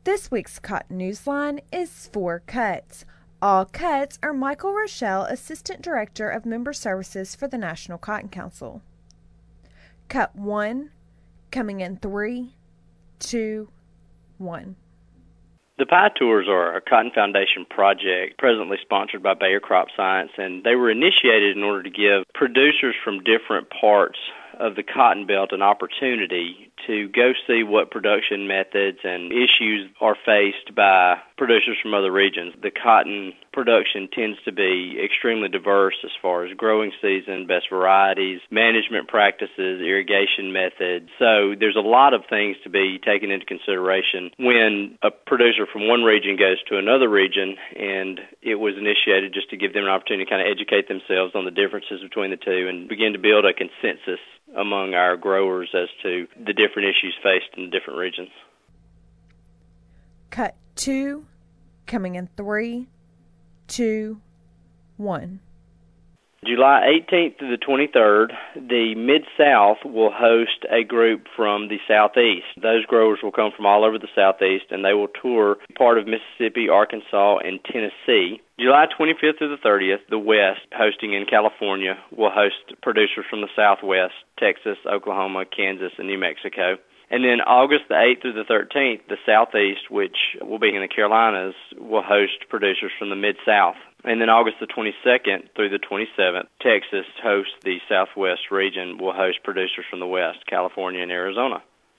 This week's Cotton Newsline is 4 cuts. All cuts are Michael Rochelle, Assistant Director of Member Services for the National Cotton Council. Cut 1, coming in 3, 2, 1. The Pie Tours are a Cotton Foundation project presently sponsored by Bayer Crop Science, and they were initiated in order to give producers from different parts of the cotton belt an opportunity to go see what production methods and issues are faced by producers from other regions. The cotton production tends to be extremely diverse as far as growing season, best varieties, management practices, irrigation methods. So there's a lot of things to be taken into consideration when a producer from one region goes to another region, and it was initiated just to give them an opportunity to kind of educate themselves on the differences between the two and begin to build a consensus among our growers as to the different issues faced in the different regions. Cut 2, coming in 3, 2, 1. July 18th to the 23rd, the Mid-South will host a group from the Southeast. Those growers will come from all over the Southeast, and they will tour part of Mississippi, Arkansas, and Tennessee. July 25th to the 30th, the West, hosting in California, will host producers from the Southwest, Texas, Oklahoma, Kansas, and New Mexico. And then August the 8th through the 13th, the Southeast, which will be in the Carolinas, will host producers from the Mid-South. And then August the 22nd through the 27th, Texas hosts the Southwest region, will host producers from the West, California, and Arizona.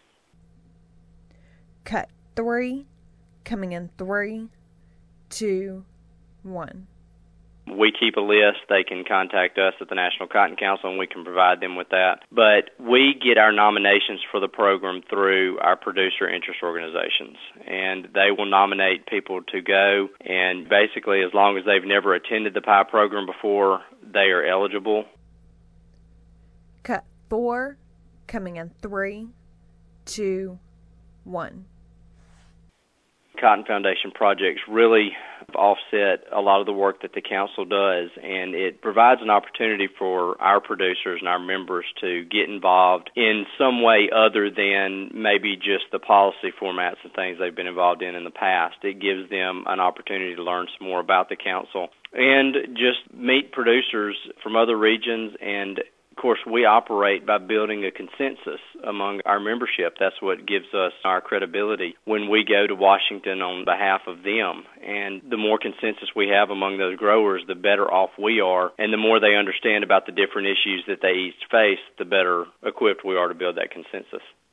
Cut 3, coming in 3, 2, 1. We keep a list. They can contact us at the National Cotton Council, and we can provide them with that. But we get our nominations for the program through our producer interest organizations, and they will nominate people to go. And basically, as long as they've never attended the PIE program before, they are eligible. Cut 4, coming in 3, 2, 1. Cotton Foundation projects really offset a lot of the work that the council does, and it provides an opportunity for our producers and our members to get involved in some way other than maybe just the policy formats and things they've been involved in the past. It gives them an opportunity to learn some more about the council and just meet producers from other regions. And of course, we operate by building a consensus among our membership. That's what gives us our credibility when we go to Washington on behalf of them. And the more consensus we have among those growers, the better off we are. And the more they understand about the different issues that they each face, the better equipped we are to build that consensus.